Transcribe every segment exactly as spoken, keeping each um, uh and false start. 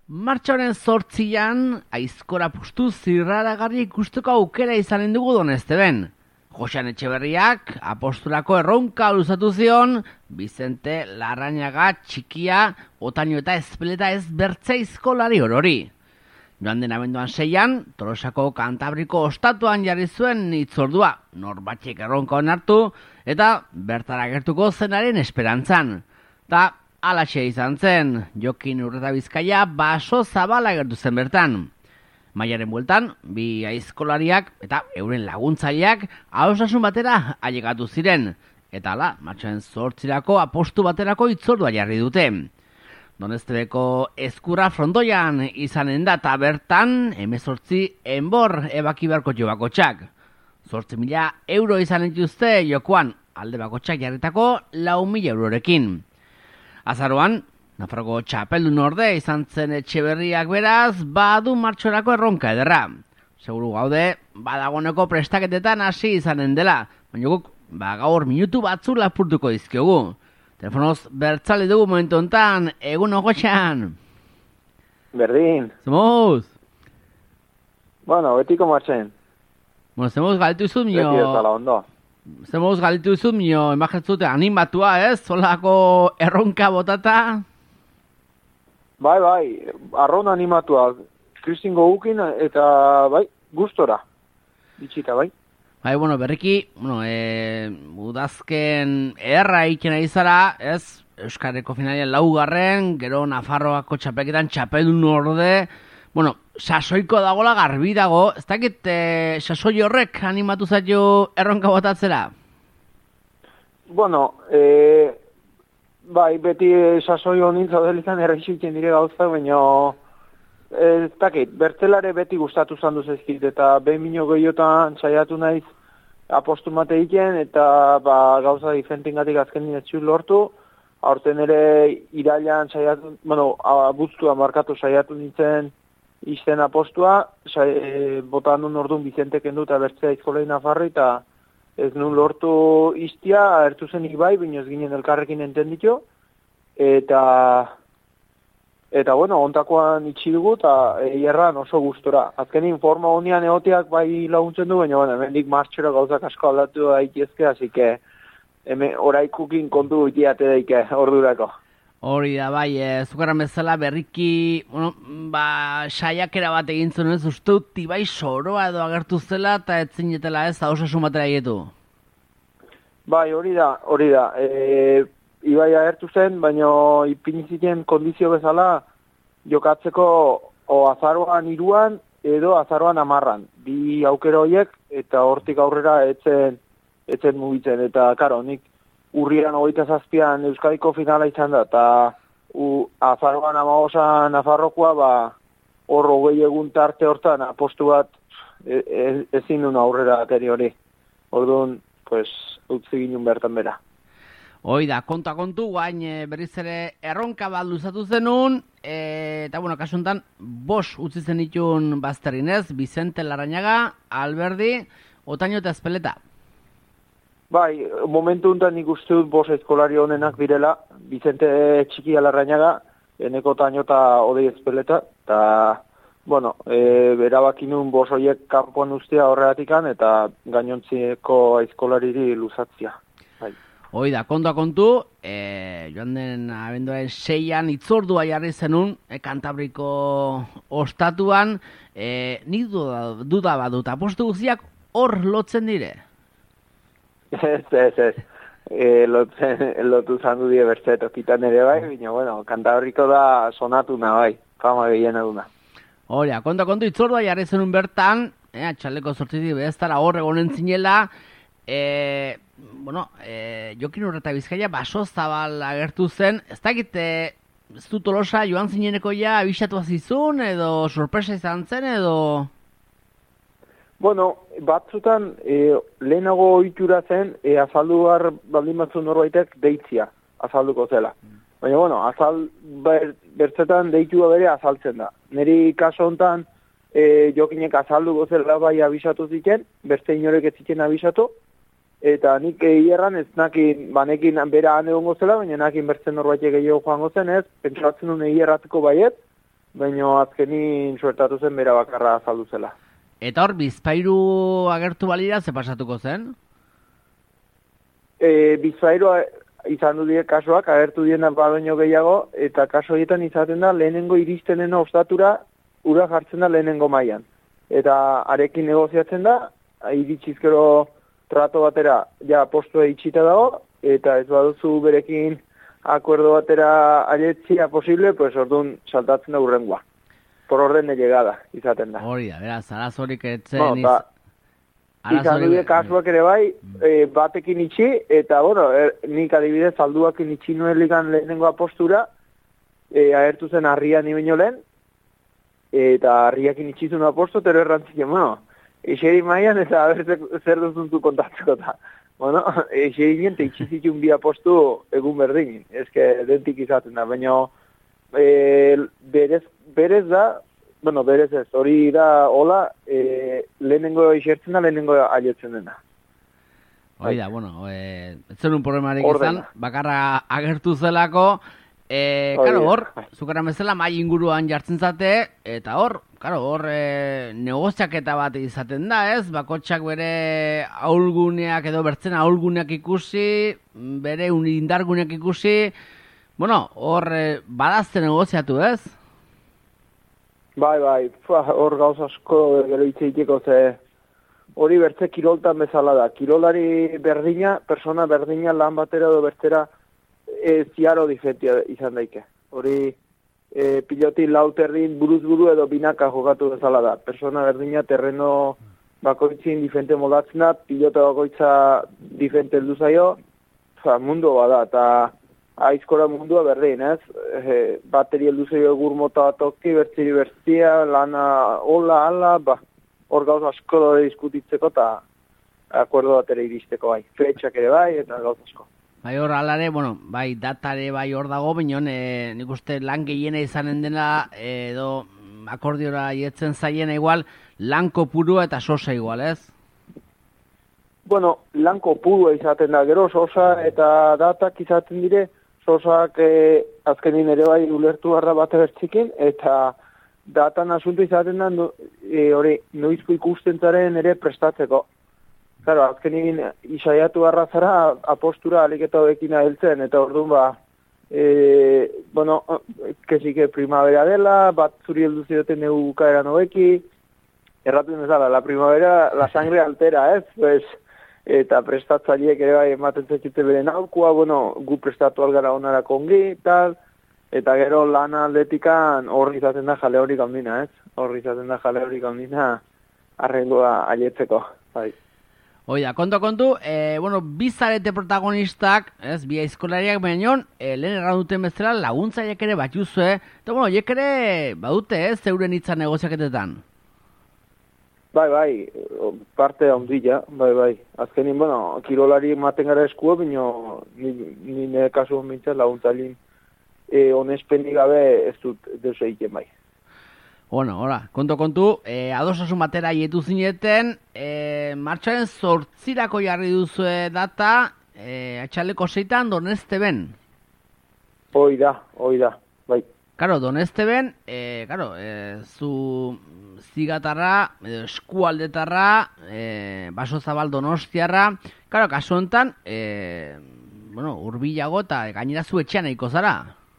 Martxoaren zortzian, aizkora pustu zirraragarri ikusteko aukera izanen dugu Donezteben. Joxan Etxeberriak apostolako erronka luzatu zion, Bizente Larrañaga txikia, Otaño eta Ezpeleta ez bertzeizko lari orori. Joan den abenduan seian, Tolosako Kantabriko ostatuan jarri zuen hitzordua, norbatxek erronka onartu, eta bertara gertuko zenaren esperantzan. Ta alaxe izan zen, Jokin Urreta Bizkaia baso zabala gertu zen bertan. Maiaren bueltan, bi aizkolariak eta euren laguntzaileak ahosasun batera ailegatu ziren, eta hala, martxoaren zortzirako apostu baterako hitzordua jarri dute. Doneztebeko Ezkurra frontoian izanen da, eta bertan hemezortzi enbor ebaki beharko jo bakotxak. Zortzi mila euro izanen dituzte jokoan, alde bakotxak jarritako lau mila eurorekin. Azaroan, Nafarroko txapeldun orde izan zen Etxeberriak beraz, badu martxorako erronka ederra. Seguru gaude, badagoneko prestaketetan hasi izanen dela, baina guk, ba gaur minutu batzu lapurtuko dizkiogu. Telefonoz bertzale dugu momentu hontan, egun ogotxan. Berdin. Zemoz? Bueno, betiko martxen. Bueno, zemoz galitu izut mio... Beti ez ala ondo. Zemoz galitu izut mio, emajetzute animatua, ez? Zolako erronka botata... Bai, bai, arron animatuak, kristingo gukin eta, bai, gustora, bitxita, bai. Bai, bueno, berriki, bueno, e, udazken erra iken ari zara, ez, Euskarreko finalian laugarren, gero Nafarroako txapelketan txapeldun orde, bueno, sasoiko dagola garbi dago, ez dakit, e, sasoi horrek animatu zaio erronka botatzera? Bueno, e... Bai, beti sasoi honin zaudelitan errexitzen dire gauza, baina ez dakit, bertzelare beti gustatu zandu zezkit, eta behin mino gehiotan saiatu naiz apostu mate egiten, eta ba, gauza diferentingatik azken dinetxu lortu, aurten ere irailan saiatu, bueno, abuztua markatu saiatu nintzen izten apostua, sai, e, botan nun orduan Bizente kendu eta bertzea izkolei Nafarri, eta ez nun lortu iztia, ahertu zen ibai, baina ez ginen elkarrekin entenditu, eta, eta bueno, ontakoan itxi dugu, eta hierran oso gustora. Azkenin forma honian egoteak bai laguntzen du, baina bueno, hemendik martxera gauzak asko aldatu daitezke, hasi que oraikukin kontu itiate daike ordurako. Hori da, bai, e, zukarran bezala berriki, bueno, ba, saiakera bat egin zuen ez, uste dut ibai soroa edo agertu zela, eta ez zinetela ez, hausasun batera egetu. Bai, hori da, hori da. E, ibai agertu zen, baina ipiniziten kondizio bezala jokatzeko o azaroan iruan edo azaroan amarran. Bi aukera horiek, eta hortik aurrera etzen, etzen mugitzen, eta karo, nik urrian hogeita zazpian Euskadiko finala izan da, eta azaroan amagosan Nafarrokoa, ba, hor hogei egun tarte hortan apostu bat e, e, ezin duen aurrera ateri hori. Orduan, pues, utzi ginen bertan bera. Hoi da, konta kontu, guain e, berriz ere erronka bat luzatu zenun, e, eta bueno, kasuntan, bos utzi zen ditun bazterrinez, Bizente Larrañaga, Alberdi, Otaño eta Ezpeleta. Bai, momentu honetan nik uste dut bos eskolari honenak direla, Bizente Txikia Larrañaga, eneko Otaño eta Odei Ezpeleta, eta, bueno, e, berabaki nun bos horiek kanpoan ustea horregatikan, eta gainontziko aizkolariri luzatzia. Bai. Hoi da, kontua kontu, e, joan den abenduaren seian hitzordua jarri zenun, e, Kantabriko ostatuan, e, nik duda, duda badut, apostu guztiak hor lotzen dire? Ez, ez, ez. E, lotzen, lotu zandu die bertzeto kitan ere bai, baina, bueno, Kantabriko da sonatuna bai, fama gehiena duna. Horia, konta kontu itzordua jarri zenun bertan, eh, txaleko sortzitik beheztara hor egonen zinela, e, bueno, e, Jokin Urreta Bizkaia baso zabal agertu zen, ez dakit, e, ez du Tolosa joan zineneko ja abisatu azizun, edo sorpresa izan zen, edo... Bueno, batzutan e, lehenago ohitura zen e, azaldu behar baldin batzu norbaitek deitzia azalduko zela. Baina, bueno, azal ber, bertzetan deitua bere azaltzen da. Neri kaso hontan e, Jokinek azalduko zela bai abisatu ziken, beste inorek ez ziken abisatu, eta nik hierran ez nakin, banekin bera han egongo zela, baina nakin bertzen norbaitek gehiago joango zen ez, pentsatzen duen hierratiko baiet, baina azkenin suertatu zen bera bakarra azaldu zela. Eta hor, bizpairu agertu balira, ze pasatuko zen? E, bizpairu izan du die kasuak, agertu diena baino gehiago, eta kaso horietan izaten da lehenengo iristenen ostatura ura jartzen da lehenengo mailan. Eta arekin negoziatzen da, iritsizkero trato batera ja postua itxita dago, eta ez baduzu berekin akuerdo batera aietzia posible, pues orduan saltatzen da urrengoa. Por orden de llegada, izaten da. Hori da, beraz, arazorik etzen... No, ba, izan dute kasuak ere bai, e, batekin itxi, eta, bueno, er, nik adibidez alduakin itxi nuen ligan lehenengo apostura, e, ahertu zen harria ni baino lehen, eta harriakin itxizun aposto, tero errantzik, bueno, eseri maian eta abertzek zer duzuntu kontatzeko eta, bueno, eseri nien, itxizitun bi apostu egun berdin, ezke dentik izaten da, baina e, berez, berez da, bueno, berez ez, hori da, hola, e, lehenengo isertzen da, lehenengo aietzen dena. Hori da, bueno, e, ez zen un problemarik izan, bakarra agertu zelako, e, karo, hor, zukaran bezala mai inguruan jartzen zate, eta hor, karo, hor e, negoziaketa bat izaten da, ez? Bakotxak bere aulguneak edo bertzen aulguneak ikusi, bere indarguneak ikusi, bueno, hor e, badazte negoziatu, ez? Bai, bai, hor gauz asko gero itzeiteko, ze hori bertze kiroltan bezala da. Kirolari berdina, persona berdina lan batera edo bertera e, ziaro difentia izan daike. Hori e, piloti lauterrin buruz buru edo binaka jokatu bezala da. Persona berdina terreno bakoitzin difente moldatzen da, pilota bakoitza difente heldu zaio, fa, mundu bada, eta aizkora mundua berdin, ez? E, bateri heldu zaio egur mota toki, bertziri bertzia, lana hola, ala, ba, hor gauz asko dore diskutitzeko eta akuerdo bat ere iristeko bai. Fetxak ere bai, eta gauz asko. Bai, hor alare, bueno, bai, datare bai hor dago, bineon, e, nik uste lan gehiena izanen dena, e, edo akordiora ietzen zaiena igual, lan kopurua eta sosa igual, ez? Bueno, lan kopurua izaten da, gero sosa eta datak izaten dire, sosak e, azkenin ere bai ulertu barra bat bertzikin, eta datan asunto izaten da, no, e, hori, noizko ikusten zaren ere prestatzeko. Claro, azkenin isaiatu barra zara apostura aliketa hobekin aheltzen, eta orduan ba, e, bueno, kesike primavera dela, bat zuri heldu zioten eukaeran hobeki, erratu nezala, la primavera, la sangre altera, ez? Pues, eta prestatzaileek ere bai ematen zekite beren aukua, bueno, gu prestatu algara onara kongi, tal, eta gero lana aldetikan horri izaten da jale horik handina, ez? Horri izaten da jale horik handina arrengoa aietzeko, bai. Oida, konto-kontu, e, bueno, bizarete protagonistak, ez, bi aizkolariak baino, e, lehen erran duten bezala laguntzaileak ere bat juzue, eta bueno, hiek ere badute, ez, zeuren hitza negoziaketetan. Bai, bai, parte ondila, bai, bai. Azkenin, bueno, kirolari ematen gara eskua, baina nire kasu mintzen laguntzailin e, onespenik gabe ez dut deus egiten bai. Bueno, hola, konto-kontu, e, adosasun batera hietu zineten, e, martxaren zortzirako jarri duzue data, e, atxaleko zeitan Donesteben. Hoi da, hoi da, bai. Karo, Donesteben, e, karo, e, zu zigatarra, edo eskualdetarra, e, baso zabal donostiarra, karo, kasu honetan, e, bueno, urbilago eta gainera zu etxean nahiko zara.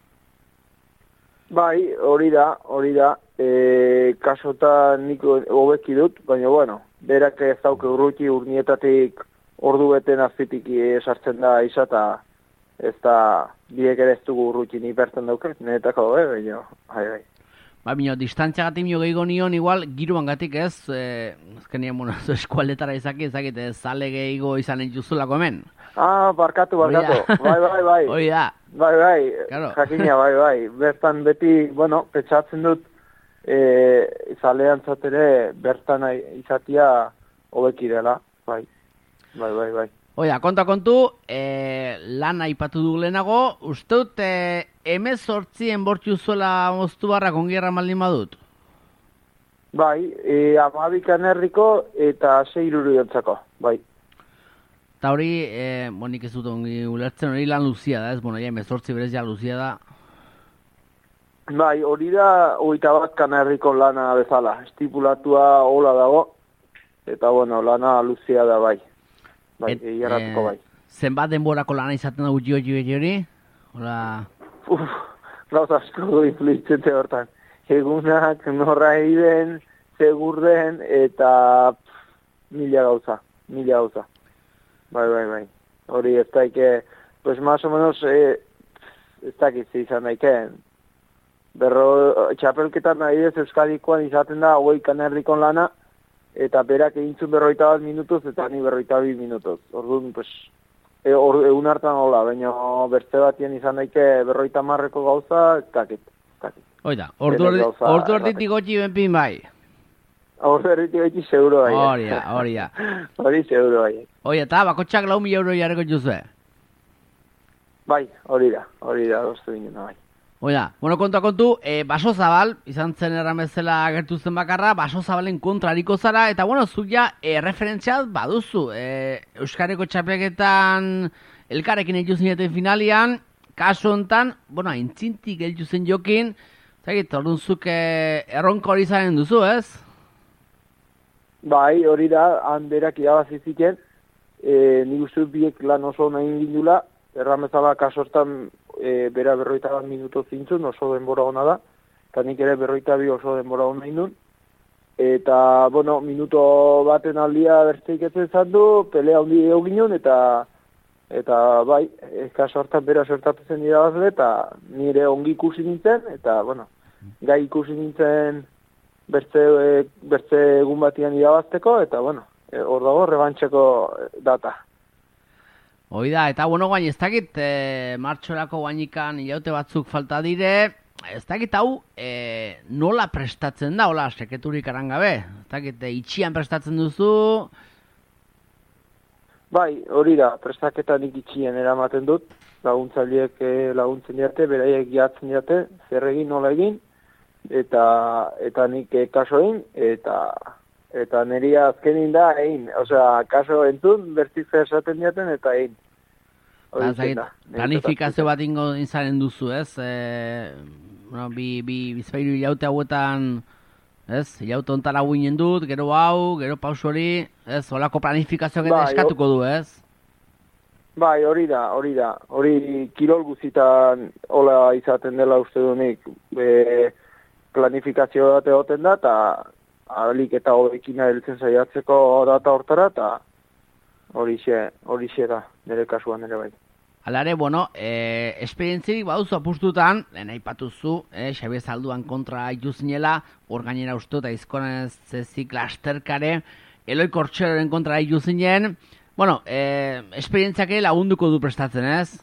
Bai, hori da, hori da, e, kasotan niko hobeki dut, baina bueno, berak ez dauke urruti urnietatik ordu beten azpitik esartzen da izata, ez da, biek ere ez dugu urruti ni bertan dauket, niretako, eh, baina, bai, bai. Ba, bino, distantziagatik mio gehiago nion, igual, giruan gatik ez, e, azkenien, bueno, eskualdetara izaki, ezakit, ez zale gehiago izan entxuzulako hemen. Ah, barkatu, barkatu, bai, bai, bai. Hoi da. Bai, bai, claro. Jakina, bai, bai. Bertan beti, bueno, petxatzen dut, e, zalean zatere, bertan izatia hobeki dela, bai, bai, bai, bai. Oida, konta kontu, e, lan aipatu du lehenago, uste dut, e, emezortzien bortxu zuela moztu barra kongierra maldin badut? Bai, e, amabikan herriko eta seiruru jontzako, bai. Eta hori, e, bonik ez dut ongi ulertzen, hori lan luzia da, ez? Bueno, ja, emezortzi berez ja luzia da. Bai, hori da, hogeita bat Kanarriko lana bezala, estipulatua hola dago, eta bueno, lana luzia da bai, bai, egiarratuko bai. Zenbat denborako lana izaten da gutxi hori hori? Hola... Uf, gauza asko du influitzen hortan. Egunak, norra egiten, segur den, eta pff, mila gauza, mila gauza. Bai, bai, bai. Hori ez daike, pues más o menos, eh, ez dakiz izan daiken. Berro, txapelketan nahi ez Euskadikoan izaten da, hogei Kanarrikon lana, eta berak egintzun berroita bat minutuz, eta ni berroita bi minutuz. Orduan, pues, e, or, egun hartan hola, baina bertze batien izan daike berroita marreko gauza, ez dakit, ez dakit. Oida, ordu erditik gotxi benpin bai. Ordu erditik gotxi seguro bai. Horia, horia. Hori seguro bai. Oia, eta bakotxak lau mila euro jarreko juzue? Bai, hori da, hori da, doztu ginen bai. Oida, bueno, kontua kontu, e, Baso Zabal, izan zen erramezela agertu zen bakarra, Baso Zabalen kontrariko zara, eta bueno, zu ja, e, referentziat baduzu. E, Euskarriko txapelketan elkarrekin elju zineten finalian, kasu hontan, bueno, aintzintik elju zen jokin, zagit, orduan zuk e, erronka hori zaren duzu, ez? Bai, hori da, han berak irabaziziken, e, nik uste biek lan oso nahi gindula, erramezala kasu hortan, E, bera berroita bat minuto zintzun, oso denbora hona da, eta nik ere berroita bi oso denbora hona indun. Eta, bueno, minuto baten aldia bertzeik etzen zandu, pelea hondi euginen, eta eta bai, kaso hortan bera sortatu zen irabazle, eta nire ongi ikusi nintzen, eta, bueno, gai ikusi nintzen bertze, e, bertze egun batian irabazteko, eta, bueno, hor dago rebantxeko data. Hoi da, eta bueno, guain, ez dakit, e, martxorako guainikan ilaute batzuk falta dire, ez dakit hau e, nola prestatzen da, hola, seketurik arangabe, ez dakit, e, itxian prestatzen duzu? Bai, hori da, prestaketan itxien eramaten dut, laguntzaileek e, laguntzen diate, beraiek jatzen diate, zer egin, nola egin, eta, eta nik e, kaso egin, eta... Eta neria azkenin da, egin. Osea, kaso entzun, bertizia esaten diaten, eta egin. Planifikazio bat ingo izaren duzu, ez? E, bueno, bi, bi, bizpairu ilaute hauetan, ez? Ilaute ontan hau inen dut, gero hau, gero pausu hori, ez? Olako planifikazioak eta eskatuko du, ez? Bai, hori da, hori da. Hori kirol guzitan hola izaten dela uste dunik. E, planifikazio bat egoten da, eta alik eta hobekina heltzen saiatzeko data hortara, eta horixe, horixe da, nire kasuan ere bai. Alare, bueno, e, esperientzirik baduzu apustutan, lehen aipatuzu, e, Xabier Zalduan kontra ituzinela, hor gainera uste eta izkonez zezik lasterkare, Eloi Kortxeroren kontra ituzinen, bueno, e, esperientziak ere lagunduko du prestatzen, ez?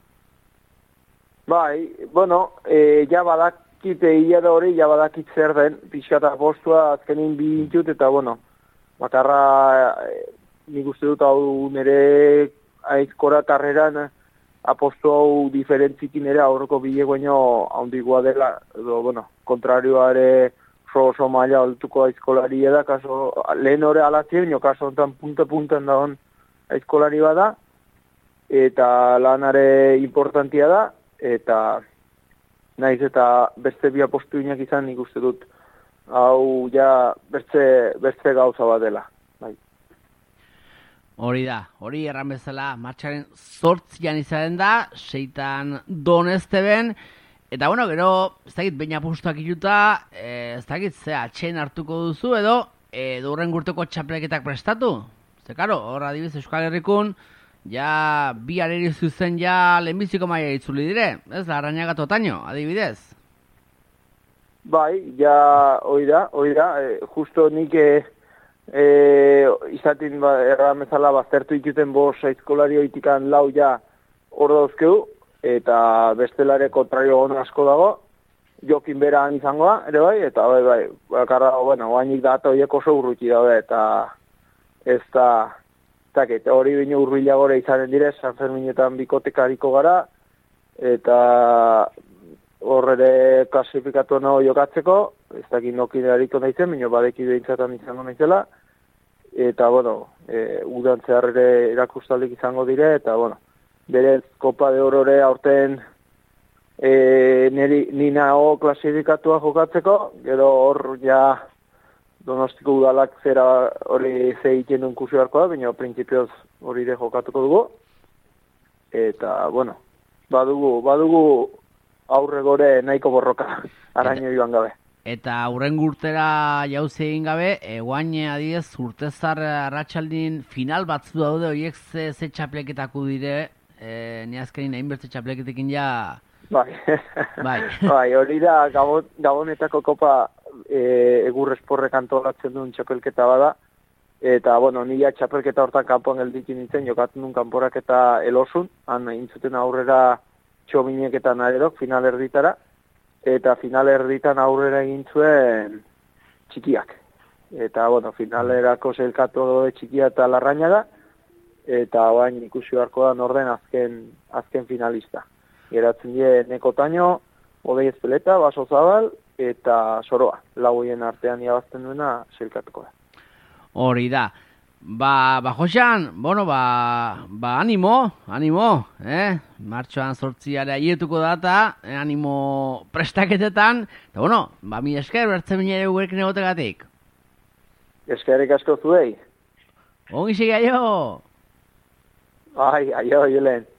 Bai, bueno, e, ja badak, Kite hila da hori, ja badakit zer den, pixkata postua azkenin bi intut, eta bueno, bakarra e, nik uste dut hau nire aizkora karreran apostu hau diferentzikin ere aurreko bile guaino haundikoa dela, edo, bueno, kontrarioa ere oso oso maila altuko aizkolari da, kaso, lehen hori alatzien, jo kaso honetan punta-puntan da hon aizkolari da, eta lanare importantia da, eta... Naiz eta beste bi apostu inak izan nik uste dut hau ja beste, beste gauza bat dela. Bai. Hori da, hori erran bezala martxaren zortzian izaren da, seitan Donesteben, eta bueno, gero, ez dakit, baina apostuak ituta, e, ez dakit, ze atxen hartuko duzu edo, e, durren gurteko txapeleketak prestatu. Ze, karo, horra dibiz Euskal Herrikun, ja, bi areri zuzen ja lehenbiziko maia itzuli dire, ez, Larrañaga Totaño, adibidez? Bai, ja, hoi da, hoi da, e, justo nik e, e, izatin ba, erramezala baztertu ikuten bos aizkolari oitikan lau ja hor dauzkeu, eta bestelare kontrario hon asko dago, jokin beran izangoa, ere bai, eta bai, bai, bakarra, bueno, guainik data horiek oso urruti daude, eta ez da... Eta hori bine urruila gore izanen dire, San Ferminetan bikotekariko gara, eta horre klasifikatu nago jokatzeko, ez dakit nokin erariko nahizen, bine badeki behintzatan izango nahizela, eta, bueno, e, udantzear ere erakustalik izango dire, eta, bueno, berez Kopa de Orore aurten e, niri, nina ho klasifikatua jokatzeko, gero hor ja Donostiko udalak zera hori ze egiten duen ikusi beharko da, baina printzipioz hori de jokatuko dugu. Eta, bueno, badugu, badugu aurre gore nahiko borroka, araño joan gabe. Eta aurren urtera jauzi egin gabe, eguain adiez urtezar arratsaldin final batzu daude, horiek ze, ze txapleketako dire, e, ni azkenin nahin bertze txapleketekin ja... Bai, bai. bai hori da Gabon, Gabonetako kopa e, egur esporrek antolatzen duen txapelketa bada, eta, bueno, nila txapelketa hortan kanpoan geldikin nintzen, jokatzen duen kanporak eta elosun, han intzuten aurrera txomineketan arerok, final erditara, eta final erditan aurrera egin zuen txikiak. Eta, bueno, finalerako zelkatu dode txikia eta larrainaga, eta bain ikusi beharko da norden azken, azken finalista. Geratzen die Nekotaino, Odei Ezpeleta, Baso Zabal, eta Soroa. Lauien artean irabazten duena zelkatuko da. Hori da. Ba, ba Josean, bueno, ba, ba animo, animo, eh? Martxoan sortziare aietuko data, eh, animo prestaketetan, eta bueno, ba mi esker bertzen binere gurekin egotegatik. Eskerrik asko zuei. Ongi segi aio! Ai, aio, Julen.